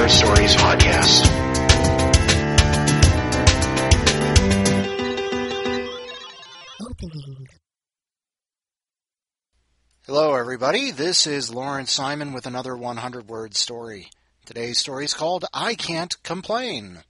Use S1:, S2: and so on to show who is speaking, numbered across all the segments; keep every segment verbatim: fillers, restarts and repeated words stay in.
S1: Word Stories podcast.
S2: Opening.
S3: Hello, everybody. This is Lawrence Simon with another one hundred word story. Today's story is called I Can't Complain.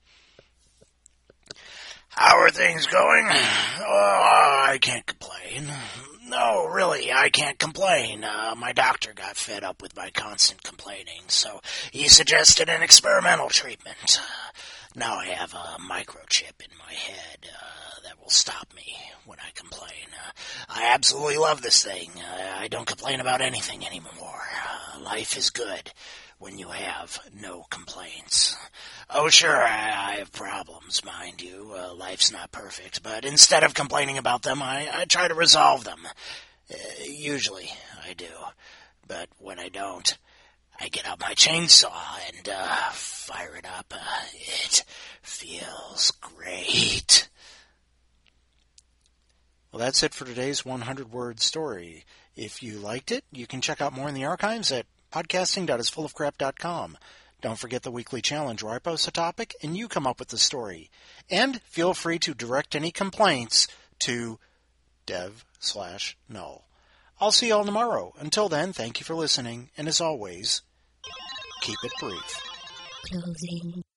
S3: How are things going? Oh, I can't complain. No, really, I can't complain. Uh, my doctor got fed up with my constant complaining, so he suggested an experimental treatment. Now I have a microchip in my head uh, that will stop me when I complain. Uh, I absolutely love this thing. Uh, I don't complain about anything anymore. Uh, life is good when you have no complaints. Oh, sure, I, I have problems, mind you. Uh, life's not perfect, but instead of complaining about them, I, I try to resolve them. Uh, usually, I do. But when I don't, I get out my chainsaw and uh, fire it up. Uh, it feels great. Well, that's it for today's one hundred word story. If you liked it, you can check out more in the archives at podcasting dot is full of crap dot com. Don't forget the weekly challenge where I post a topic and you come up with the story. And feel free to direct any complaints to dev slash null. I'll see you all tomorrow. Until then, thank you for listening, and as always, keep it brief.
S2: Closing.